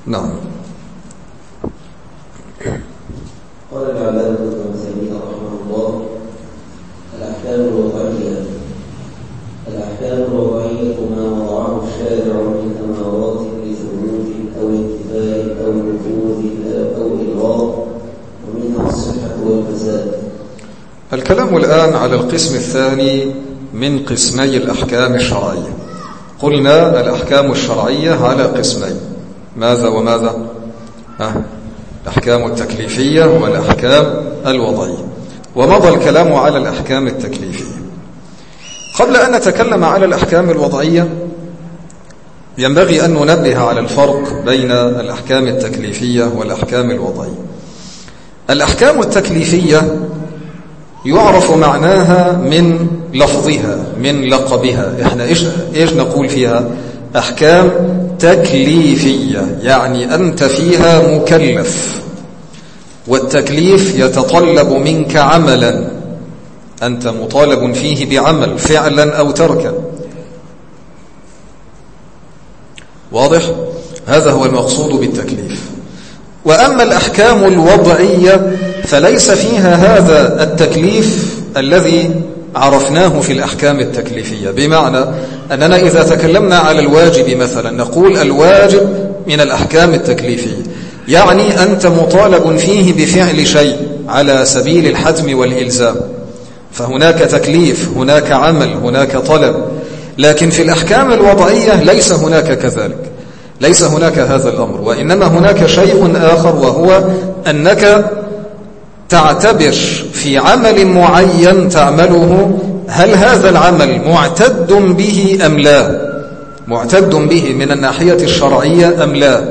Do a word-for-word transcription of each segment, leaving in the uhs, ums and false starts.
نعم. قال العلامة ابن تيمية رحمه الله: الأحكام الوضعية الأحكام الوضعية ما وضعه الشارع من أمارات لثبوت أو انتفاء أو نفوذ أو إلغاء، ومنها الصحة والفساد. الكلام الآن على القسم الثاني من قسمي الأحكام الشرعية. قلنا الأحكام الشرعية على قسمين، ماذا وماذا؟ أه؟ الأحكام التكليفية والأحكام الوضعية، ومضى الكلام على الأحكام التكليفية. قبل أن نتكلم على الأحكام الوضعية ينبغي أن ننبه على الفرق بين الأحكام التكليفية والأحكام الوضعية. الأحكام التكليفية يعرف معناها من لفظها، من لقبها. إحنا إيش, إيش نقول فيها؟ أحكام تكليفية، يعني أنت فيها مكلف، والتكليف يتطلب منك عملا، أنت مطالب فيه بعمل فعلا أو تركا. واضح؟ هذا هو المقصود بالتكليف. وأما الأحكام الوضعية فليس فيها هذا التكليف الذي عرفناه في الأحكام التكليفية، بمعنى أننا إذا تكلمنا على الواجب مثلا نقول الواجب من الأحكام التكليفية، يعني أنت مطالب فيه بفعل شيء على سبيل الحتم والإلزام، فهناك تكليف، هناك عمل، هناك طلب. لكن في الأحكام الوضعية ليس هناك كذلك، ليس هناك هذا الأمر، وإنما هناك شيء آخر، وهو أنك تعتبر في عمل معين تعمله هل هذا العمل معتد به أم لا، معتد به من الناحية الشرعية أم لا.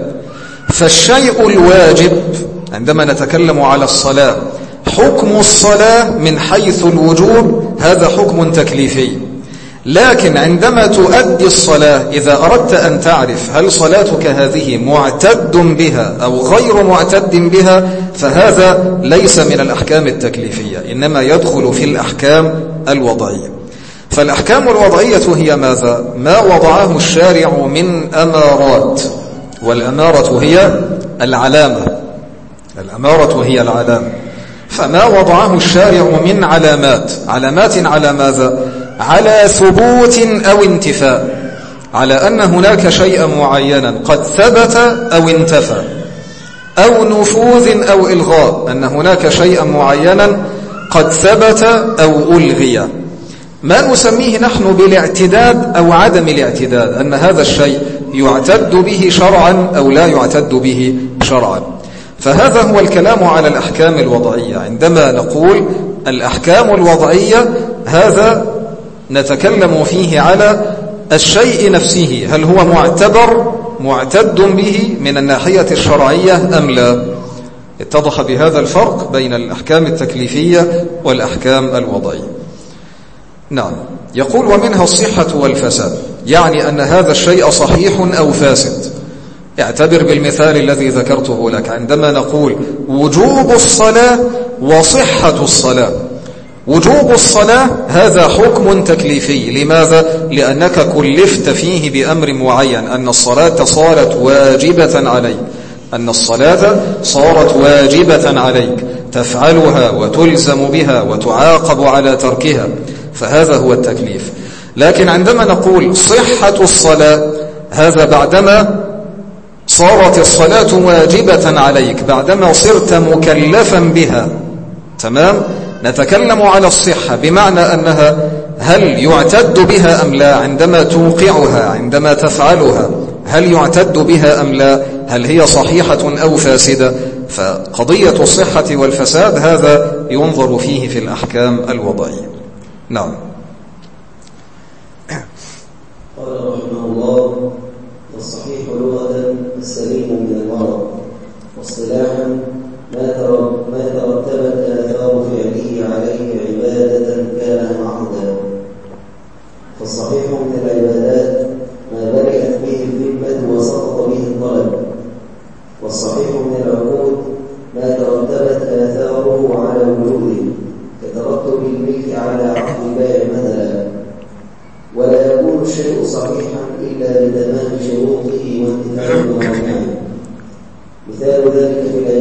فالشيء الواجب عندما نتكلم على الصلاة، حكم الصلاة من حيث الوجوب هذا حكم تكليفي، لكن عندما تؤدي الصلاة إذا أردت أن تعرف هل صلاتك هذه معتد بها أو غير معتد بها فهذا ليس من الأحكام التكليفية، إنما يدخل في الأحكام الوضعية. فالأحكام الوضعية هي ماذا؟ ما وضعه الشارع من أمارات، والأمارة هي العلامة، الأمارة هي العلامة. فما وضعه الشارع من علامات، علامات على ماذا؟ على ثبوت أو انتفاء، على أن هناك شيئا معينا قد ثبت أو انتفى، أو نفوذ أو إلغاء، أن هناك شيئا معينا قد ثبت أو ألغي. ما نسميه نحن بالاعتداد أو عدم الاعتداد، أن هذا الشيء يعتد به شرعا أو لا يعتد به شرعا. فهذا هو الكلام على الأحكام الوضعية. عندما نقول الأحكام الوضعية هذا نتكلم فيه على الشيء نفسه، هل هو معتبر معتد به من الناحية الشرعية أم لا. اتضح بهذا الفرق بين الأحكام التكليفية والأحكام الوضعية. نعم. يقول ومنها الصحة والفساد، يعني أن هذا الشيء صحيح أو فاسد. اعتبر بالمثال الذي ذكرته لك، عندما نقول وجوب الصلاة وصحة الصلاة، وجوب الصلاة هذا حكم تكليفي. لماذا؟ لأنك كلفت فيه بأمر معين، أن الصلاة صارت واجبة عليك، أن الصلاة صارت واجبة عليك، تفعلها وتلزم بها وتعاقب على تركها، فهذا هو التكليف. لكن عندما نقول صحة الصلاة هذا بعدما صارت الصلاة واجبة عليك، بعدما صرت مكلفا بها، تمام؟ نتكلم على الصحة بمعنى أنها هل يعتد بها أم لا، عندما توقعها، عندما تفعلها هل يعتد بها أم لا، هل هي صحيحة أو فاسدة. فقضية الصحة والفساد هذا ينظر فيه في الأحكام الوضعية. نعم. قال رحمه الله: والصحيح لغة السليم من المرض، واصطلاحا ما ترتبت آثار فعله عليه عبادة كان معهدا. فالصحيح من العبادات ما برئت به الذمة وسقط به الطلب، والصحيح من العقود ما ترتبت آثاره على وجوده كترتب الملك على عقد بائع مثلا. ولا يكون الشيء صحيحا إلا بتمام شروطه وانتفاء موانعه.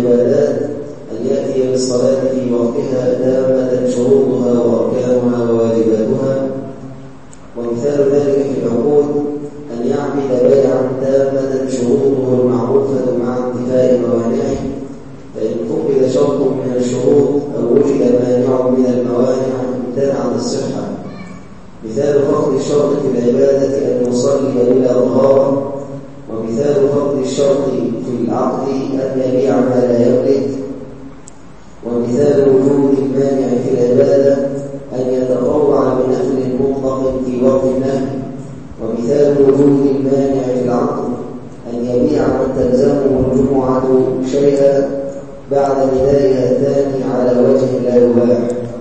العبادات أن يأتي بالصلاة في وقتها تامة شروطها وأركانها وواجباتها. ومثال ذلك في العقود أن يعقد بيعا تامة شروطه المعروفة مع انتفاء موانعه، فإن فقد شرط من الشروط أو وجد مانع من الموانع امتنعت الصحة. مثال فقد الشرط في العبادة أن يصلي بلا طهارة، ومثال فقد الشرط في العقد أن يبيع ما لا يملك، ومثال وجود المانع في العبادة أن يتطوع بنفل مطلق في وقت النهي، ومثال وجود المانع في العقد أن يبيع من تلزمه الجمعة شيئا بعد بداية الثاني على وجه لا يباح.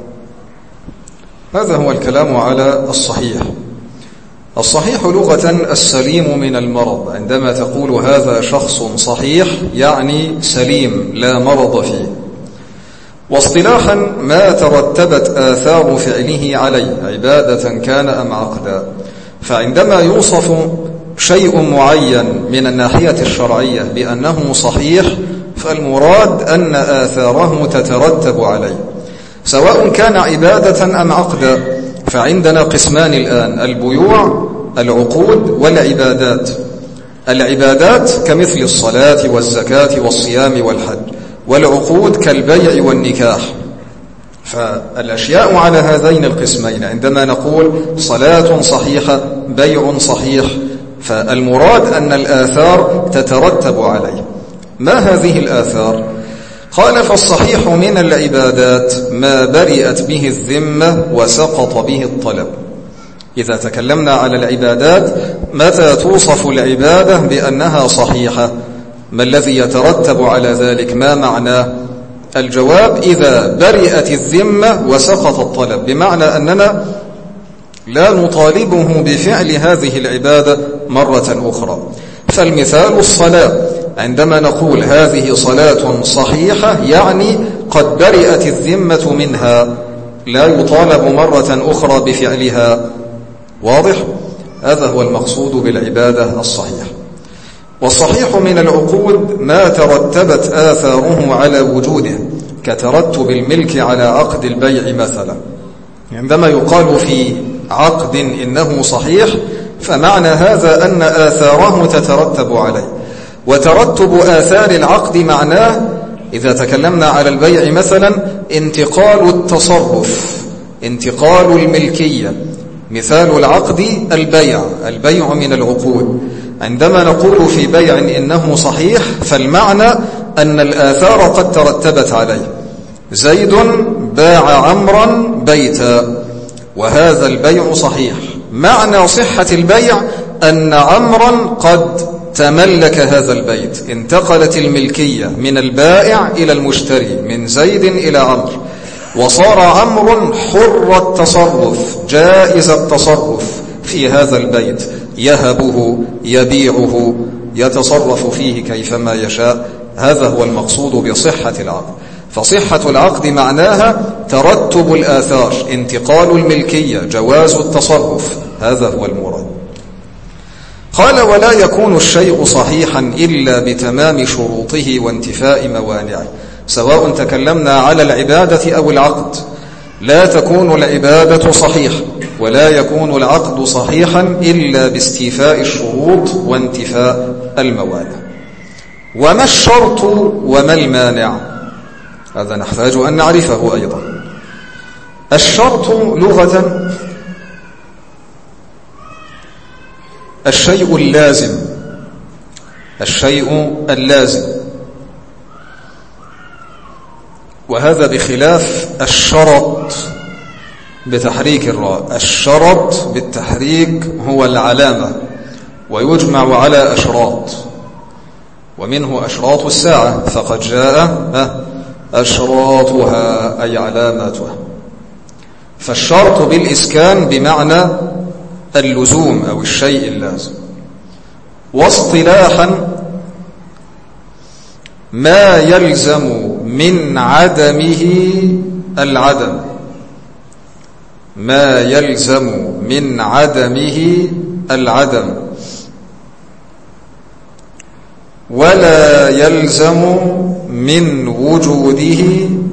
هذا هو الكلام على الصحيح. الصحيح لغة السليم من المرض. عندما تقول هذا شخص صحيح يعني سليم لا مرض فيه. واصطلاحا ما ترتبت آثار فعله عليه عبادة كان أم عقدا. فعندما يوصف شيء معين من الناحية الشرعية بأنه صحيح فالمراد أن آثاره تترتب عليه سواء كان عبادة أم عقدا. فعندنا قسمان الآن: البيوع، العقود، والعبادات. العبادات كمثل الصلاة والزكاة والصيام والحج، والعقود كالبيع والنكاح. فالأشياء على هذين القسمين. عندما نقول صلاة صحيحة، بيع صحيح، فالمراد أن الآثار تترتب عليه. ما هذه الآثار؟ قال: فالصحيح من العبادات ما برئت به الذمة وسقط به الطلب. إذا تكلمنا على العبادات متى توصف العبادة بأنها صحيحة؟ ما الذي يترتب على ذلك؟ ما معناه؟ الجواب: إذا برئت الذمة وسقط الطلب، بمعنى أننا لا نطالبه بفعل هذه العبادة مرة أخرى. فالمثال الصلاة، عندما نقول هذه صلاة صحيحة يعني قد برئت الذمة منها، لا يطالب مرة أخرى بفعلها. واضح؟ هذا هو المقصود بالعبادة الصحيحة. والصحيح من العقود ما ترتبت آثاره على وجوده، كترتب الملك على عقد البيع مثلا. عندما يقال في عقد إنه صحيح فمعنى هذا أن آثاره تترتب عليه. وترتب آثار العقد معناه إذا تكلمنا على البيع مثلا انتقال التصرف، انتقال الملكية. مثال العقد البيع، البيع من العقود. عندما نقول في بيع إنه صحيح فالمعنى أن الآثار قد ترتبت عليه. زيد باع عمرا بيتا وهذا البيع صحيح. معنى صحة البيع أن عمرا قد تملك هذا البيت، انتقلت الملكية من البائع إلى المشتري، من زيد إلى عمرو، وصار عمرو حر التصرف جائز التصرف في هذا البيت، يهبه يبيعه يتصرف فيه كيفما يشاء. هذا هو المقصود بصحة العقد. فصحة العقد معناها ترتب الآثار، انتقال الملكية، جواز التصرف. هذا هو المراد. قال: ولا يكون الشيء صحيحا إلا بتمام شروطه وانتفاء موانعه. سواء تكلمنا على العبادة أو العقد، لا تكون العبادة صحيحة ولا يكون العقد صحيحا إلا باستيفاء الشروط وانتفاء الموانع. وما الشرط وما المانع؟ هذا نحتاج أن نعرفه أيضا. الشرط لغة الشيء اللازم، الشيء اللازم، وهذا بخلاف الشرط بتحريك الراء. الشرط بالتحريك هو العلامة، ويجمع على أشراط، ومنه أشراط الساعة، فقد جاء أشراطها أي علاماتها. فالشرط بالإسكان بمعنى اللزوم أو الشيء اللازم. واصطلاحا ما يلزم من عدمه العدم، ما يلزم من عدمه العدم، ولا يلزم من وجوده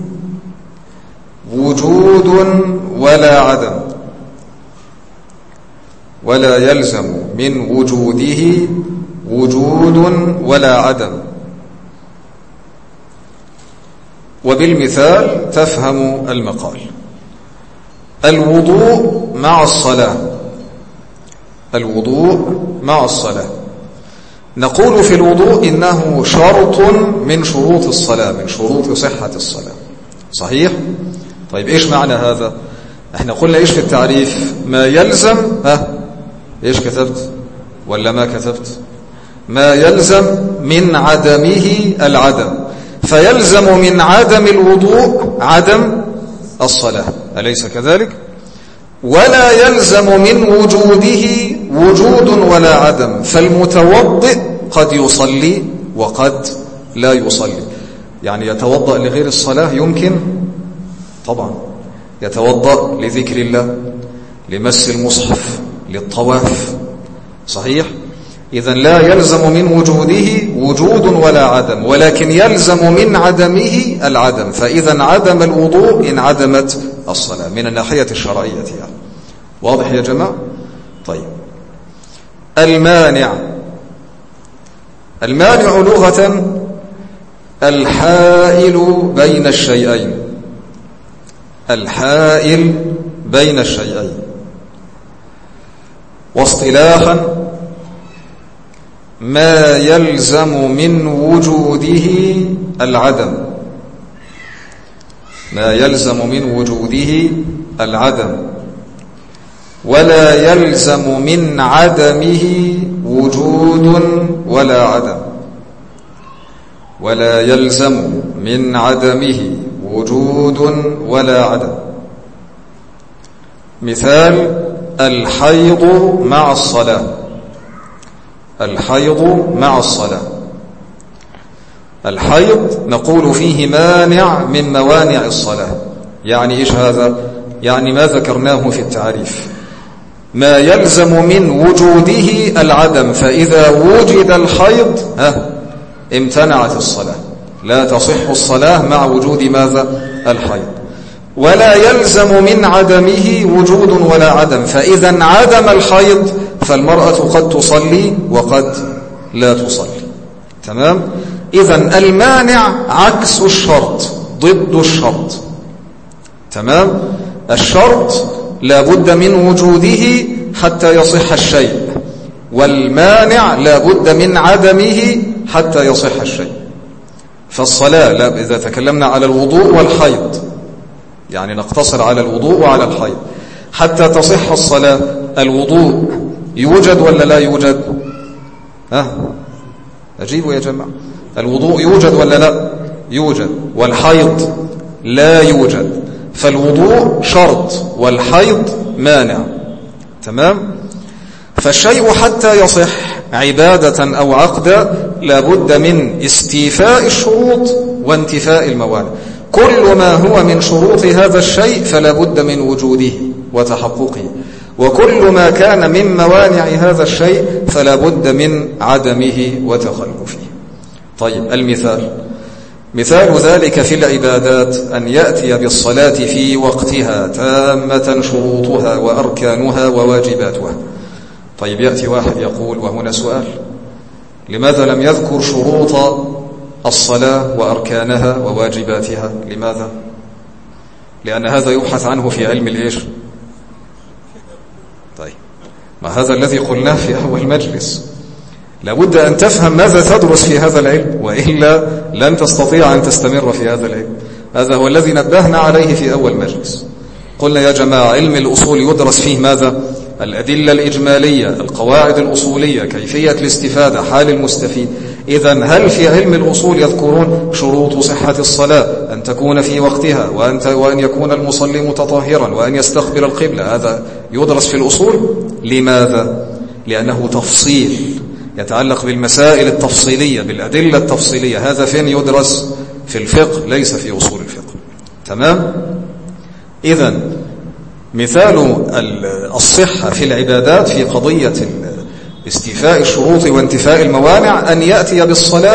وجود ولا عدم ولا يلزم من وجوده وجود ولا عدم. وبالمثال تفهم المقال. الوضوء مع الصلاة الوضوء مع الصلاة نقول في الوضوء إنه شرط من شروط الصلاة، من شروط صحة الصلاة. صحيح؟ طيب إيش معنى هذا؟ احنا قلنا إيش في التعريف؟ ما يلزم ها إيش كتبت ولا ما كتبت؟ ما يلزم من عدمه العدم، فيلزم من عدم الوضوء عدم الصلاة، أليس كذلك؟ ولا يلزم من وجوده وجود ولا عدم، فالمتوضئ قد يصلي وقد لا يصلي. يعني يتوضأ لغير الصلاة يمكن طبعا، يتوضأ لذكر الله، لمس المصحف، للطواف. صحيح؟ إذن لا يلزم من وجوده وجود ولا عدم، ولكن يلزم من عدمه العدم، فإذا عدم الوضوء انعدمت الصلاة من الناحية الشرعية يعني. واضح يا جماعة؟ طيب المانع المانع لغة الحائل بين الشيئين، الحائل بين الشيئين. واصطلاحا ما يلزم من وجوده العدم، ما يلزم من وجوده العدم، ولا يلزم من عدمه وجود ولا عدم، ولا يلزم من عدمه وجود ولا عدم. مثال الحيض مع الصلاة، الحيض مع الصلاة. الحيض نقول فيه مانع من موانع الصلاة. يعني إيش هذا؟ يعني ما ذكرناه في التعريف، ما يلزم من وجوده العدم، فإذا وجد الحيض ها امتنعت الصلاة، لا تصح الصلاة مع وجود ماذا؟ الحيض. ولا يلزم من عدمه وجود ولا عدم، فإذا انعدم الحيض فالمرأة قد تصلي وقد لا تصلي. تمام؟ إذن المانع عكس الشرط، ضد الشرط. تمام؟ الشرط لا بد من وجوده حتى يصح الشيء، والمانع لا بد من عدمه حتى يصح الشيء. فالصلاة لا، إذا تكلمنا على الوضوء والحيض يعني نقتصر على الوضوء وعلى الحيض. حتى تصح الصلاة الوضوء يوجد ولا لا يوجد؟ ها أجيبوا يا جماعة. الوضوء يوجد ولا لا يوجد؟ والحيض لا يوجد، فالوضوء شرط والحيض مانع. تمام؟ فالشيء حتى يصح عبادة أو عقدا لابد من استيفاء الشروط وانتفاء الموانع. كل ما هو من شروط هذا الشيء فلا بد من وجوده وتحققه، وكل ما كان من موانع هذا الشيء فلا بد من عدمه وتخلفه. طيب المثال، مثال ذلك في العبادات أن يأتي بالصلاة في وقتها تامة شروطها وأركانها وواجباتها. طيب يأتي واحد يقول، وهنا سؤال، لماذا لم يذكر شروط الصلاة وأركانها وواجباتها؟ لماذا؟ لأن هذا يبحث عنه في علم الإيش؟ طيب ما هذا الذي قلناه في أول مجلس، لابد أن تفهم ماذا تدرس في هذا العلم، وإلا لن تستطيع أن تستمر في هذا العلم. هذا هو الذي نبهنا عليه في أول مجلس. قلنا يا جماعة علم الأصول يدرس فيه ماذا؟ الأدلة الإجمالية، القواعد الأصولية، كيفية الاستفادة، حال المستفيد. إذن هل في علم الأصول يذكرون شروط صحة الصلاة أن تكون في وقتها، وأن, وأن يكون المصلي متطهرا، وأن يستقبل القبلة؟ هذا يدرس في الأصول. لماذا؟ لأنه تفصيل يتعلق بالمسائل التفصيلية، بالأدلة التفصيلية. هذا فين يدرس؟ في الفقه، ليس في أصول الفقه. تمام؟ إذن مثال الصحة في العبادات في قضية استيفاء الشروط وانتفاء الموانع أن يأتي بالصلاة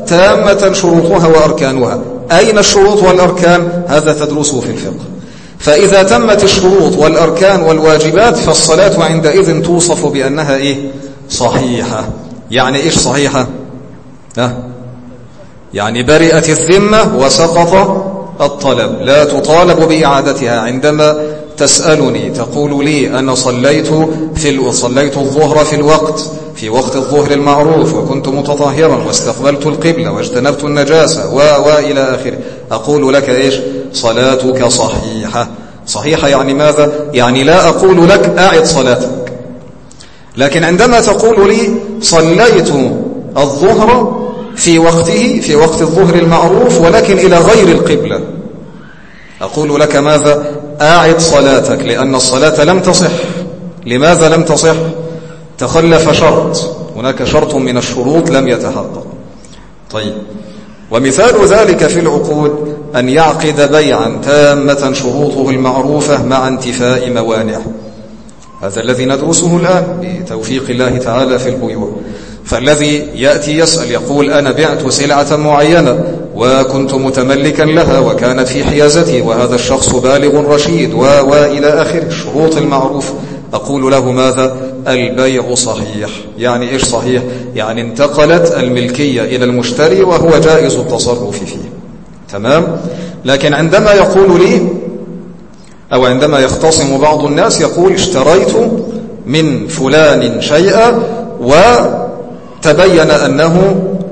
تامة شروطها وأركانها. أين الشروط والأركان؟ هذا تدرسه في الفقه. فإذا تمت الشروط والأركان والواجبات فالصلاة عندئذ توصف بأنها إيه؟ صحيحة. يعني إيش صحيحة؟ ها؟ يعني برئت الذمة وسقط الطلب، لا تطالب بإعادتها. عندما تسألني تقول لي أنا صليت في صليت الظهر في الوقت في وقت الظهر المعروف وكنت متطهرا واستقبلت القبلة واجتنبت النجاسة و وإلى آخره، أقول لك إيش؟ صلاتك صحيحة. صحيحة يعني ماذا؟ يعني لا أقول لك أعد صلاتك. لكن عندما تقول لي صليت الظهر في وقته في وقت الظهر المعروف ولكن إلى غير القبلة، أقول لك ماذا؟ أعد صلاتك، لأن الصلاة لم تصح. لماذا لم تصح؟ تخلف شرط، هناك شرط من الشروط لم يتحقق. طيب، ومثال ذلك في العقود أن يعقد بيعا تامة شروطه المعروفة مع انتفاء موانعه. هذا الذي ندرسه الآن بتوفيق الله تعالى في البيوع. فالذي يأتي يسأل يقول أنا بعت سلعة معينة وكنت متملكا لها وكانت في حيازتي وهذا الشخص بالغ رشيد و وإلى آخر الشروط المعروفة، أقول له ماذا؟ البيع صحيح. يعني إيش صحيح؟ يعني انتقلت الملكية إلى المشتري وهو جائز التصرف فيه. تمام؟ لكن عندما يقول لي أو عندما يختصم بعض الناس يقول اشتريت من فلان شيئا وتبين أنه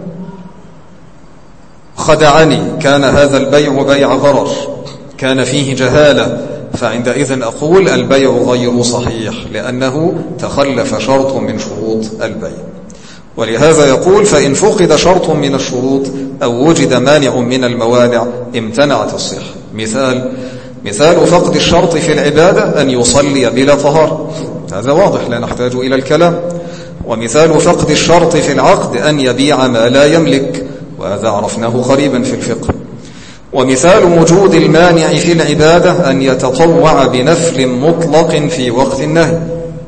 خدعني، كان هذا البيع بيع غرر، كان فيه جهالة، فعندئذ أقول البيع غير صحيح لأنه تخلف شرط من شروط البيع. ولهذا يقول فإن فقد شرط من الشروط أو وجد مانع من الموانع امتنعت الصحة. مثال مثال فقد الشرط في العبادة أن يصلي بلا طهارة، هذا واضح لا نحتاج إلى الكلام. ومثال فقد الشرط في العقد أن يبيع ما لا يملك، وهذا عرفناه قريبا في الفقه. ومثال وجود المانع في العبادة أن يتطوع بنفل مطلق في وقت النهي،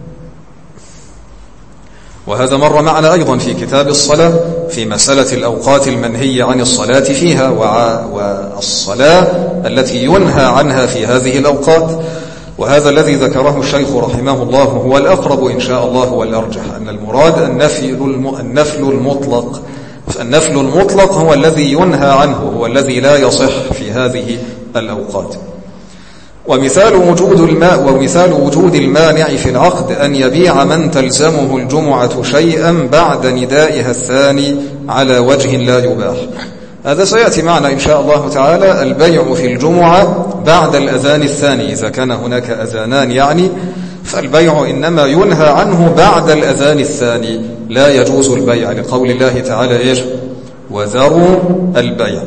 وهذا مر معنا أيضا في كتاب الصلاة في مسألة الأوقات المنهي عن الصلاة فيها والصلاة التي ينهى عنها في هذه الأوقات. وهذا الذي ذكره الشيخ رحمه الله هو الأقرب إن شاء الله والأرجح، أن المراد النفل المطلق. النفل المطلق هو الذي ينهى عنه، هو الذي لا يصح في هذه الأوقات. ومثال وجود الماء ومثال وجود المانع في العقد أن يبيع من تلزمه الجمعة شيئا بعد ندائها الثاني على وجه لا يباح. هذا سيأتي معنا إن شاء الله تعالى. البيع في الجمعة بعد الأذان الثاني إذا كان هناك أذانان يعني، فالبيع إنما ينهى عنه بعد الأذان الثاني، لا يجوز البيع لقول الله تعالى إيش؟ وذروا البيع.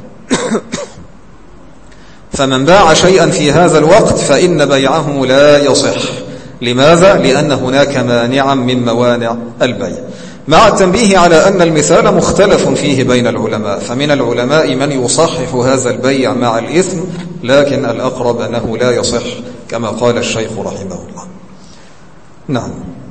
فمن باع شيئا في هذا الوقت فإن بيعه لا يصح. لماذا؟ لأن هناك مانعا من موانع البيع، مع التنبيه على أن المثال مختلف فيه بين العلماء، فمن العلماء من يصحح هذا البيع مع الإثم، لكن الأقرب أنه لا يصح كما قال الشيخ رحمه الله. نعم.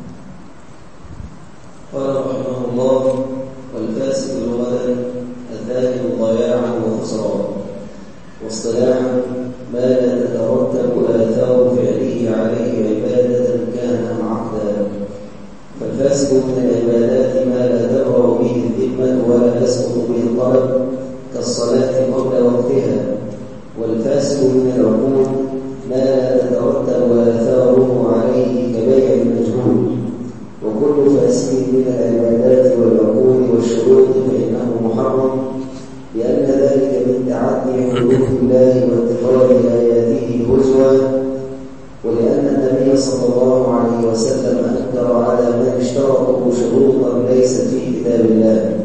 قال رحمه الله: والفاسد لغة الذاهب ضياعا وخسرا، واصطلاحا ما لا تترتب آثار فعله عليه عبادة كان أم عقدا. فالفاسد من العبادات ما لا تبرأ به الذمة ولا يسقط به الطلب كالصلاة قبل وقتها، والفاسد من العقول ما لا تترتب آثاره عليه كبيع المجهول. وكل فاسد من العبادات والعقول والشروط فإنه محرم، لأن ذلك من تعدي حدود الله واتخاذ آياته هزوا، ولأن النبي صلى الله عليه وسلم أنكر على من اشترطوا شروطا ليست في كتاب الله.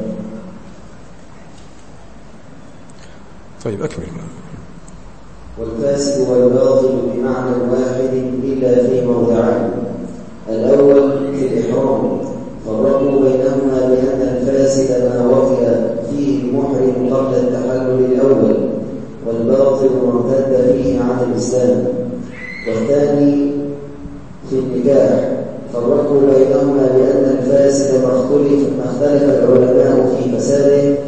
طيب أكمل. والفاسد والباطل بمعنى واحد إلا في موضعين: الأول في الإحرام، فرقوا بينهما بأن الفاسد ما وقع فيه المحرم قبل التحلل الأول، والباطل ما ارتد فيه عن الإسلام. والثاني في النكاح، فرقوا بينهما بأن الفاسد ما اختلف العلماء في فساده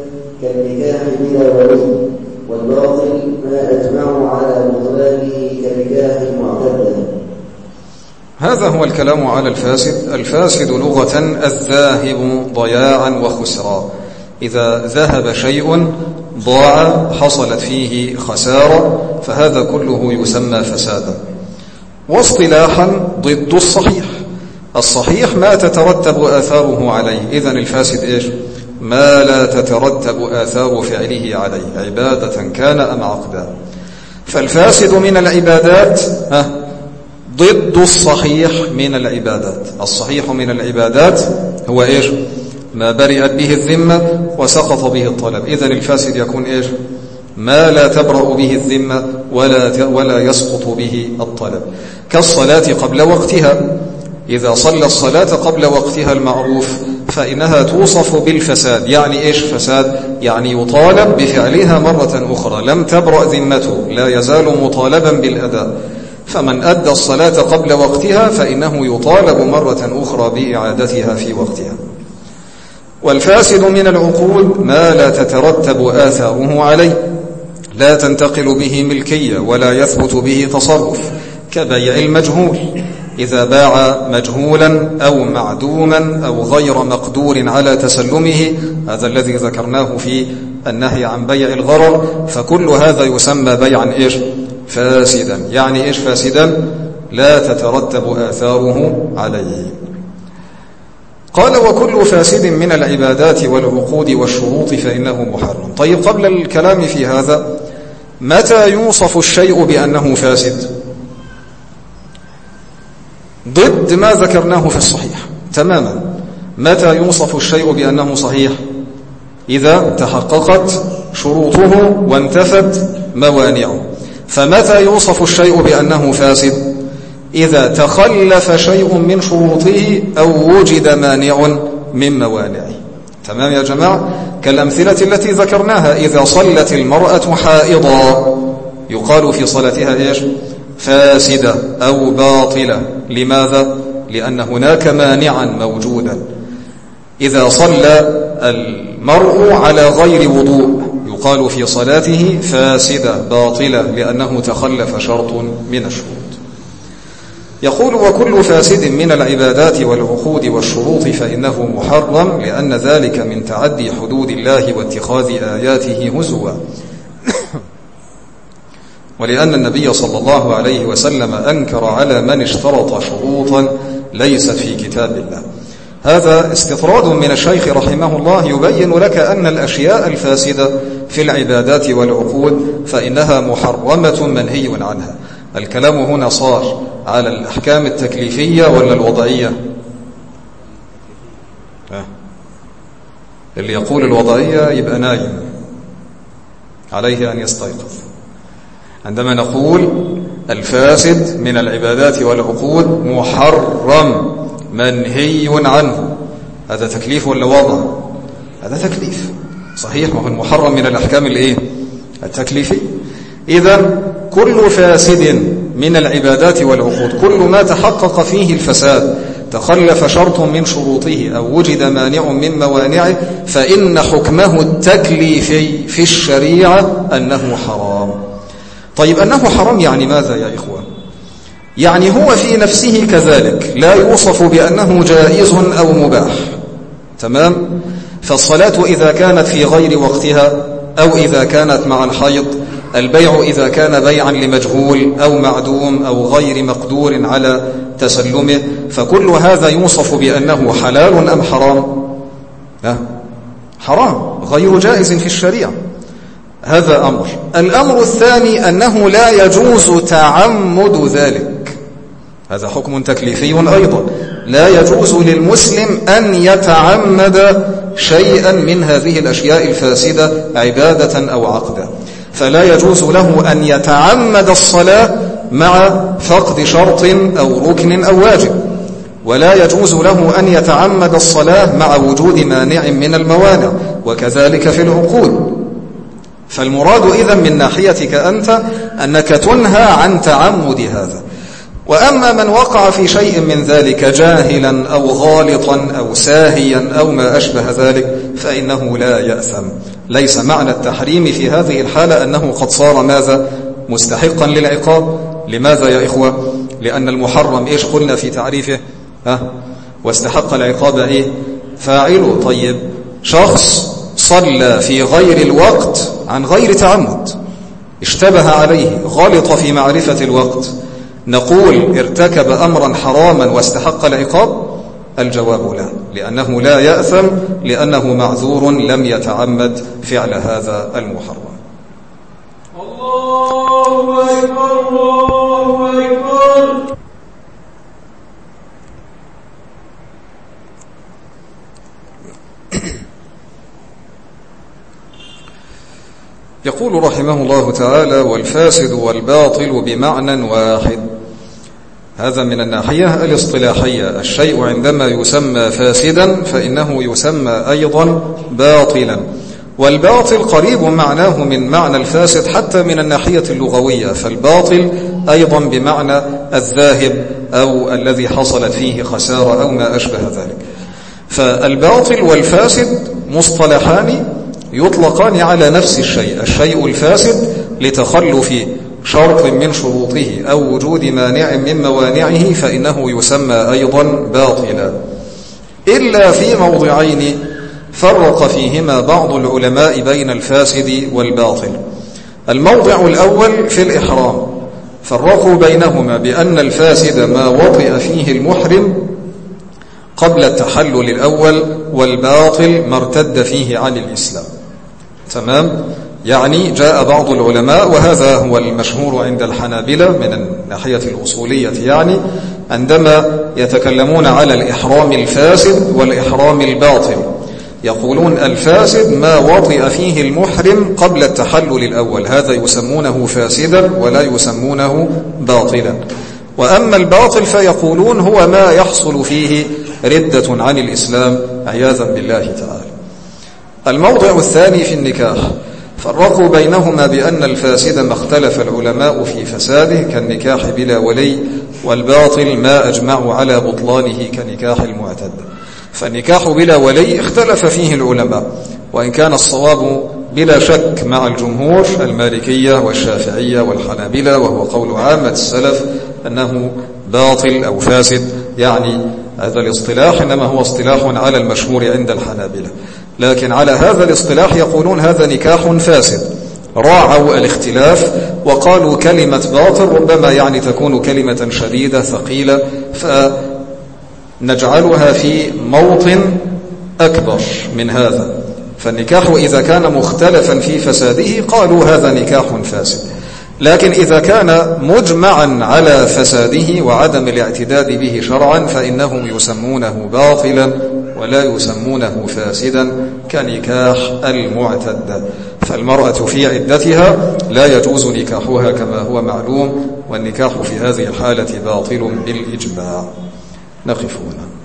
كالنكاح بلا ولي، والباطل ما أجمعوا على بطلانه كنكاح معتدة. هذا هو الكلام على الفاسد. الفاسد لغة الذاهب ضياعا وخسرا، إذا ذهب شيء ضاع حصلت فيه خسارة، فهذا كله يسمى فسادا. واصطلاحا ضد الصحيح. الصحيح ما تترتب آثاره عليه، إذن الفاسد إيش؟ ما لا تترتب آثار فعله عليه، عبادة كان أم عقدا. فالفاسد من العبادات ضد الصحيح من العبادات. الصحيح من العبادات هو إيش؟ ما برئت به الذمة وسقط به الطلب. إذن الفاسد يكون إيش؟ ما لا تبرأ به الذمة ولا ولا يسقط به الطلب، كالصلاة قبل وقتها. إذا صلى الصلاة قبل وقتها المعروف فإنها توصف بالفساد. يعني إيش فساد؟ يعني يطالب بفعلها مرة أخرى، لم تبرأ ذمته، لا يزال مطالبا بالأداء. فمن أدى الصلاة قبل وقتها فإنه يطالب مرة أخرى بإعادتها في وقتها. والفاسد من العقود ما لا تترتب آثاره عليه، لا تنتقل به ملكية ولا يثبت به تصرف، كبيع المجهول. إذا باع مجهولا أو معدوما أو غير مقدور على تسلمه، هذا الذي ذكرناه في النهي عن بيع الغرر، فكل هذا يسمى بيعا إيش؟ فاسدا. يعني إيش فاسدا؟ لا تترتب آثاره عليه. قال وكل فاسد من العبادات والعقود والشروط فإنه محرم. طيب قبل الكلام في هذا، متى يوصف الشيء بأنه فاسد؟ ضد ما ذكرناه في الصحيح تماما. متى يوصف الشيء بأنه صحيح؟ إذا تحققت شروطه وانتفت موانعه. فمتى يوصف الشيء بأنه فاسد؟ إذا تخلف شيء من شروطه أو وجد مانع من موانعه. تمام يا جماعة؟ كالأمثلة التي ذكرناها، إذا صلت المرأة حائضا يقال في صلاتها إيش؟ فاسدة أو باطلة. لماذا؟ لأن هناك مانعا موجودا. إذا صلى المرء على غير وضوء يقال في صلاته فاسدة باطلة، لأنه تخلف شرط من الشروط. يقول وكل فاسد من العبادات والعقود والشروط فإنه محرم، لأن ذلك من تعدي حدود الله واتخاذ آياته هزوا، ولأن النبي صلى الله عليه وسلم أنكر على من اشترط شروطا ليست في كتاب الله. هذا استطراد من الشيخ رحمه الله يبين لك أن الأشياء الفاسدة في العبادات والعقود فإنها محرمة منهي عنها. الكلام هنا صار على الأحكام التكليفية ولا الوضعية؟ اللي يقول الوضعية يبقى نايم، عليه أن يستيقظ. عندما نقول الفاسد من العبادات والعقود محرم منهي عنه، هذا تكليف ولا وضع؟ هذا تكليف صحيح، وهو المحرم من الأحكام الايه؟ التكليفية. إذا كل فاسد من العبادات والعقود، كل ما تحقق فيه الفساد، تخلف شرط من شروطه أو وجد مانع من موانعه، فإن حكمه التكليفي في الشريعة أنه حرام. طيب أنه حرام يعني ماذا يا إخوان؟ يعني هو في نفسه كذلك لا يوصف بأنه جائز أو مباح. تمام؟ فالصلاة إذا كانت في غير وقتها أو إذا كانت مع الحيض، البيع إذا كان بيعا لمجهول أو معدوم أو غير مقدور على تسلمه، فكل هذا يوصف بأنه حلال أم حرام؟ لا، حرام غير جائز في الشريعة. هذا أمر. الأمر الثاني أنه لا يجوز تعمد ذلك، هذا حكم تكليفي أيضا. لا يجوز للمسلم أن يتعمد شيئا من هذه الأشياء الفاسدة عبادة أو عقدا. فلا يجوز له أن يتعمد الصلاة مع فقد شرط أو ركن أو واجب، ولا يجوز له أن يتعمد الصلاة مع وجود مانع من الموانع، وكذلك في العقود. فالمراد إذن من ناحيتك أنت أنك تنهى عن تعمد هذا. وأما من وقع في شيء من ذلك جاهلا أو غالطا أو ساهيا أو ما أشبه ذلك فإنه لا يأثم. ليس معنى التحريم في هذه الحالة أنه قد صار ماذا؟ مستحقا للعقاب. لماذا يا إخوة؟ لأن المحرم إيش قلنا في تعريفه؟ ها؟ واستحق العقاب إيه؟ فاعله. طيب شخص صلى في غير الوقت عن غير تعمد، اشتبه عليه، غلط في معرفة الوقت، نقول ارتكب أمرا حراما واستحق العقاب؟ الجواب لا، لأنه لا يأثم، لأنه معذور لم يتعمد فعل هذا المحرم. الله أكبر الله أكبر. يقول رحمه الله تعالى: والفاسد والباطل بمعنى واحد. هذا من الناحية الاصطلاحية، الشيء عندما يسمى فاسدا فإنه يسمى أيضا باطلا، والباطل قريب معناه من معنى الفاسد حتى من الناحية اللغوية، فالباطل أيضا بمعنى الذاهب أو الذي حصلت فيه خسارة أو ما أشبه ذلك. فالباطل والفاسد مصطلحان يطلقان على نفس الشيء. الشيء الفاسد لتخلف شرط من شروطه أو وجود مانع من موانعه فإنه يسمى أيضا باطلا، إلا في موضعين فرق فيهما بعض العلماء بين الفاسد والباطل. الموضع الأول في الإحرام، فرقوا بينهما بأن الفاسد ما وطئ فيه المحرم قبل التحلل الأول، والباطل ما ارتد فيه عن الإسلام. تمام؟ يعني جاء بعض العلماء، وهذا هو المشهور عند الحنابلة من الناحية الأصولية، يعني عندما يتكلمون على الإحرام الفاسد والإحرام الباطل يقولون الفاسد ما وطئ فيه المحرم قبل التحلل الأول، هذا يسمونه فاسدا ولا يسمونه باطلا. وأما الباطل فيقولون هو ما يحصل فيه ردة عن الإسلام عياذا بالله تعالى. الموضع الثاني في النكاح، فرقوا بينهما بأن الفاسد ما اختلف العلماء في فساده كالنكاح بلا ولي، والباطل ما أجمعوا على بطلانه كنكاح المعتد. فالنكاح بلا ولي اختلف فيه العلماء، وإن كان الصواب بلا شك مع الجمهور المالكية والشافعية والحنابلة، وهو قول عامة السلف أنه باطل أو فاسد، يعني هذا الاصطلاح إنما هو اصطلاح على المشهور عند الحنابلة، لكن على هذا الاصطلاح يقولون هذا نكاح فاسد. راعوا الاختلاف وقالوا كلمة باطل ربما يعني تكون كلمة شديدة ثقيلة، فنجعلها في موطن أكبر من هذا. فالنكاح إذا كان مختلفا في فساده قالوا هذا نكاح فاسد، لكن إذا كان مجمعا على فساده وعدم الاعتداد به شرعا فإنهم يسمونه باطلا ولا يسمونه فاسدا كنكاح المعتدة. فالمرأة في عدتها لا يجوز نكاحها كما هو معلوم، والنكاح في هذه الحالة باطل بالإجماع. نقف هنا.